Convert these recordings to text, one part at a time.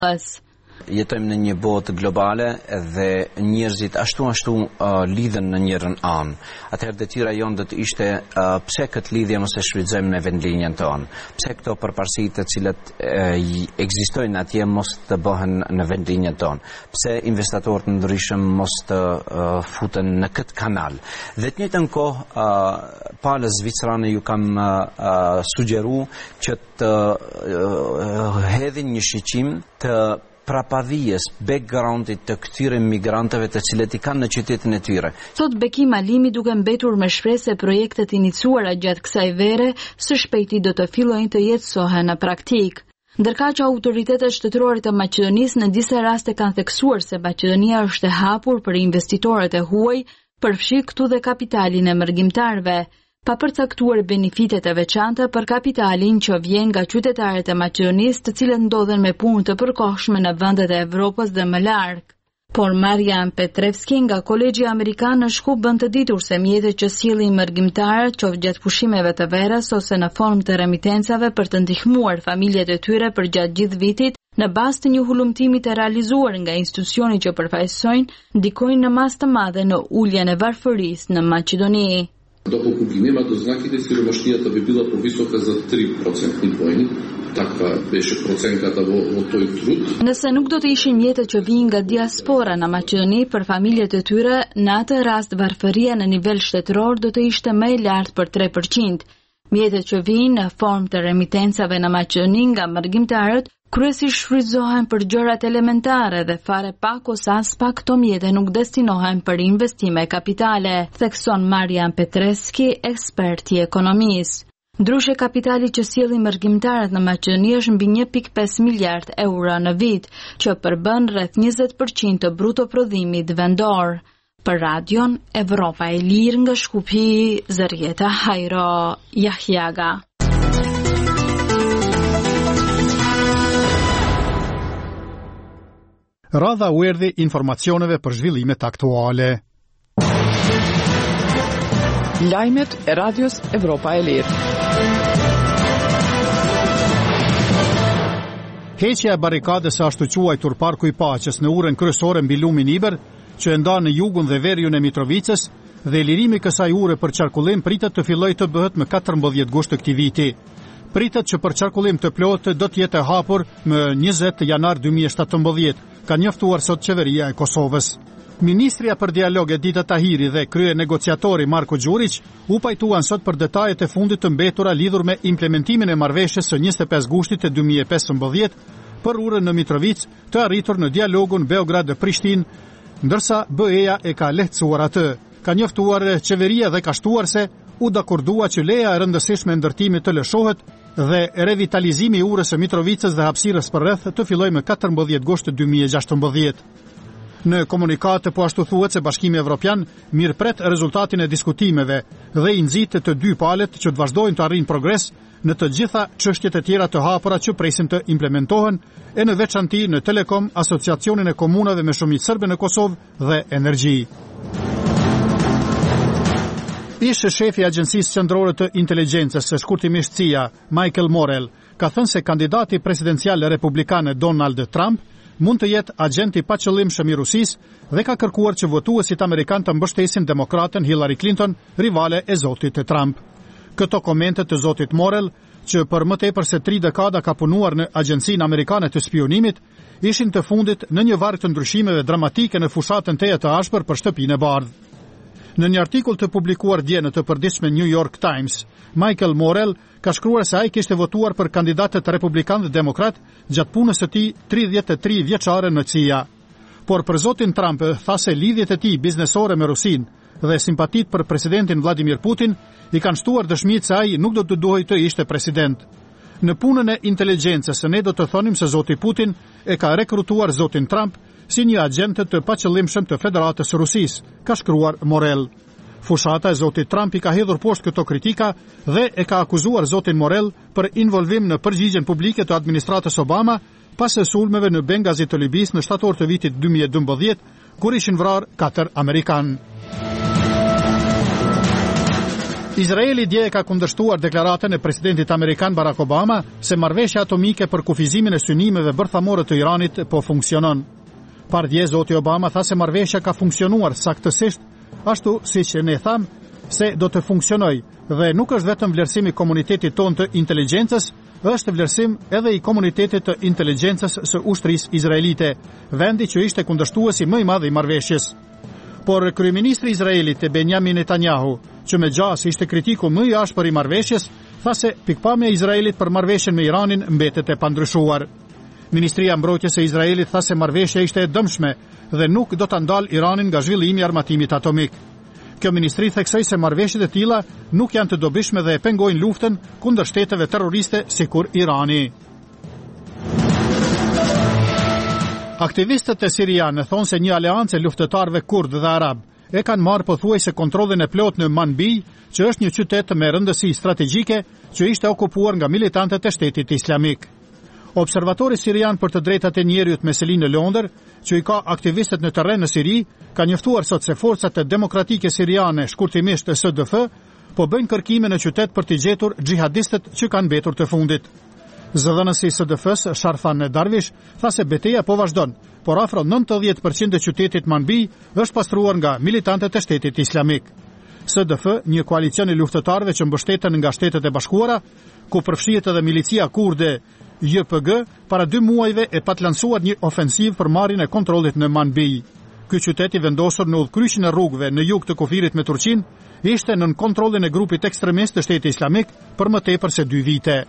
Jetojmë në një botë globale dhe njerëzit ashtu lidhen në njërin anë. Atëherë detyra jonë do të ishte pse këtë lidhje mos e shfrytëzojmë në vendlinjen tonë. Pse këto përparësi të cilat ekzistojnë atje mos të bëhen në vendlinjen tonë. Pse investatorët ndryshëm mos të futen në këtë kanal. Dhe të njëjtën kohë palës zvicerane ju kam sugjeruar që të hedhin një shiqim të prapavijes, backgroundit të këtyre migrantëve të cilët i kanë në qytetin e tyre. Thot Bekim Alimi duke mbetur me shpresë se projektet iniciuara gjatë kësaj vere së shpejti do të fillojnë të jetësohen në praktik. Ndërkaq që autoritetet shtetërore të Maqedonisë në disa raste kanë theksuar se Maqedonia është e hapur për investitorët e huaj, përfshi këtu dhe kapitalin e mërgjimtarëve, pa përcaktuar benefitet e veçanta për kapitalin që vjen nga qytetarët e Maqedonisë të cilët ndodhen me punë të përkohshme në vendet e Evropës dhe më larg. Por Marian Petrevski nga Kolegji Amerikan në Shkup bën të ditur se mjetet që sjellin mërgjimtarët qoftë gjatë pushimeve të verës ose në formë të remitencave për të ndihmuar familjet e tyre për gjatë gjithë vitit në bazë të një hulumtimi të realizuar nga institucioni që përfaqësojnë, ndikojnë në masë të madhe në uljen e varfërisë në Maqedoni. Dopóki nie ma doznaki tej siromaštija, to by bila povisoka za 3% poeni. Takva беше проценката во тој труд. Nëse nuk do të ishin mjetet që vijnë nga diaspora në Maqedoni për familjet e tyre, në atë rast varfëria në nivel shtetëror do të ishte më e lartë për 3%. Mjetet që vijnë në formë të remitencave në Maqedoni nga mërgjimtarët kryesisht shfrytëzohen për gjërat elementare dhe fare pak ose as pak këto mjete nuk destinohen për investime kapitale, thekson Marian Petreski, ekspert i ekonomisë. Ndryshe kapitali që sjellin mërgjimtarët në Maqedoni është mbi 1.5 miliard euro në vit, që përbën rreth 20% të bruto prodhimit vendor. Për radion Evropa e Lirë nga Shkupi, Zërjeta Hajro Jahjaga. Radha u erdhi informacioneve për zhvillimet aktuale. Lajmet e radios Evropa e Lirë. Heqja e barikades së ashtu quajtur Parku i Paqes në urën kryesore mbi lumin Iber, që e ndan në jugun dhe veriun e Mitrovicës, dhe lirimi kësaj ure për qarkullim pritet të fillojë të bëhet më 14 gusht të këtij viti. Pritet që për qarkullim të plotë do të jetë e hapur më 20 janar 2017, ka njoftuar sot qeveria e Kosovës. Ministria për dialog Edita Tahiri dhe krye negociatori Marko Gjurić u pajtuan sot për detajet e fundit të mbetura lidhur me implementimin e marrëveshjes së 25 gushtit e 2015 për urën në Mitrovic të arritur në dialogun Beograd-Prishtinë, ndërsa BE-ja e ka lehtësuar atë. Ka njoftuar qeveria dhe ka shtuar se u dakordua që leja e rëndësishme e ndërtimit të lëshohet dhe revitalizimi i urës së Mitrovicës dhe hapësirës përreth të fillojë më 14 gusht 2016. Në komunikat po ashtu thuhet se Bashkimi Evropian mirëpret rezultatin e diskutimeve dhe i nxit të dy palët që të vazhdojnë të arrijnë progres në të gjitha çështjet e tjera të hapura që presin të implementohen, e në veçanti në Telekom, Asociacionin e Komunave me Shumicë Serbe në Kosovë dhe Energji. Ish shefi i Agjencisë Qendrore të Inteligjencës së shkurtimisht CIA, Michael Morell, ka thënë se kandidati presidencial republikan Donald Trump mund të jetë agent i paqëllimshëm i Rusisë dhe ka kërkuar që votuesit amerikan të mbështesin demokraten Hillary Clinton, rivale e zotit Trump. Këto komente të zotit Morell, që për më tepër se 3 dekada ka punuar në Agjencinë Amerikane të Spionimit, ishin të fundit në një varg të ndryshimeve dramatike në fushatën teje të ashpër për shtëpinë e bardhë. Në një artikull të publikuar dje në të përditshme New York Times, Michael Morell ka shkruar se ai kishte votuar për kandidatët republikan dhe demokrat gjatë punës së tij 33 vjeçare në CIA. Por për zotin Trump tha se lidhjet e tij biznesore me Rusinë dhe simpatit për presidentin Vladimir Putin i kanë shtuar dëshmitë se ai nuk do të duhej të ishte president. Në punën e inteligjencës ne do të thonim se zoti Putin e ka rekrutuar zotin Trump si një agent të paqëllimshëm të Federatës së Rusisë, ka shkruar Morell. Fushata e zotit Trump i ka hedhur poshtë këto kritika dhe e ka akuzuar zotin Morell për involvim në përgjigjen publike të administratës Obama pas së sulmeve në Bengazi të Libisë në shtator të vitit 2012, kur ishin vrarë 4 amerikanë. Izraeli dje ka kundërshtuar deklaratën e presidentit amerikan Barack Obama se marrëveshja atomike për kufizimin e synimeve bërthamore të Iranit po funksionon. Pardje zoti Obama tha se marrëveshja ka funksionuar saktësisht, ashtu siç ne tham se do të funksionojë dhe nuk është vetëm vlerësim i komunitetit tonë të inteligjencës, është vlerësim edhe i komunitetit të inteligjencës së ushtrisë izraelite, vendi që ishte kundërshtuesi më i madh i marrëveshjes. Por kryeministri i Izraelit Benjamin Netanyahu, që me gjas ishte kritiku më i ashpër i marrëveshjes, tha se pikpamja e Izraelit për marrëveshjen me Iranin mbetet e pandryshuar. Ministria e Mbrojtjes e Izraelit tha se marrëveshja ishte e dëmshme dhe nuk do ta ndal Iranin nga zhvillimi i armatimit atomik. Kjo ministri theksoi se marrëveshjet e tilla nuk janë të dobishme dhe e pengojnë luftën kundër shteteve terroriste sikur Irani. Aktivistët e sirianë thonë se një aleancë e luftëtarëve kurd dhe arab e kanë marrë pothuajse kontrollin e plot në Manbij, që është një qytet me rëndësi strategjike që ishte okupuar nga militantët e Shtetit Islamik. Observatori sirian për të drejtat e njerëzit Meselin në Londër, që i ka aktivistët në terren në Siri, ka njoftuar sot se forcat e demokratike siriane, shkurtimisht SDF, po bëjnë kërkime në qytet për t'i gjetur xhihadistët që kanë mbetur të fundit. Zëdhënësi i SDF-s, Sharfan Darwish, tha se betejë po vazhdon, por afro 90% e qytetit Manbij është pastruar nga militantët e Shtetit Islamik. SDF, një koalicion i luftëtarëve që mbështeten nga Shtetet e Bashkuara, ku përfshihet edhe milicia kurde YPG, para 2 muajve e patlansuar një ofensiv për marrjen e kontrollit në Manbij. Ky qytet i vendosur në udhkryqjen e rrugëve në jug të kufirit me Turqinë ishte nën kontrollin e grupit ekstremist të Shtetit Islamik për më tepër se 2 vite.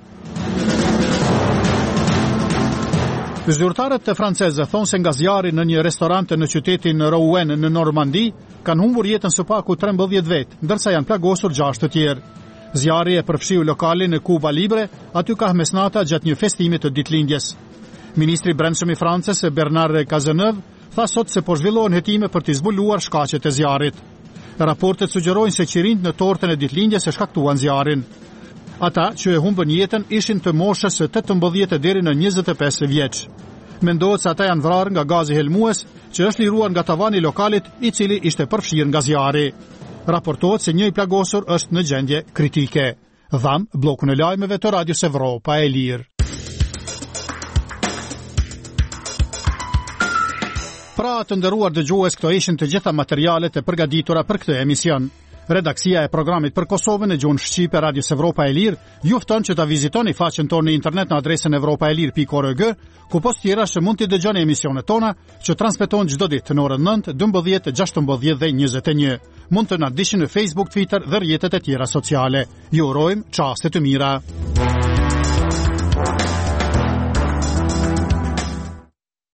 Zyrtarët francezë thonë se nga zjarri në një restorant në qytetin Rouen në Normandi kanë humbur jetën së paku 13 vet, ndërsa janë plagosur 6 të tjerë. Zjarri e përfshiu lokalin në Cuba Libre, aty ka mesnata gjatë një festimi të ditëlindjes. Ministri i Brendshëm i Francës, Bernard Cazeneuve, tha sot se po zhvillohen hetime për të zbuluar shkaqet e zjarrit. Raportet sugjerojnë se qirinjt në tortën e ditëlindjes e shkaktuan zjarrin. Ata që e humbën jetën ishin të moshës 18 deri në 25 vjeç. Mendohet se ata janë vrarë nga gazi helmues, që është liruar nga tavani i lokalit, i cili ishte përfshirë nga zjarri. Raportohet se një i plagosur është në gjendje kritike. Dham bllokun e lajmeve të Radios Evropa e Lirë. Pra të nderuar dëgjues, këto ishin të gjitha materialet e përgatitura për këtë emision. Redaksia e programit për Kosovën e gjuhën shqipe Radios Evropa e Lirë ju fton që ta vizitoni faqen tonë në internet në adresën evropaelir.org, ku post tjera që mund t'i dëgjoni emisionet tona që transmetohen çdo ditë në orën 9, 12, 16 dhe 21. Mund të na ndiqni në Facebook, Twitter dhe rrjetet e tjera sociale. Ju urojmë çaste të mira.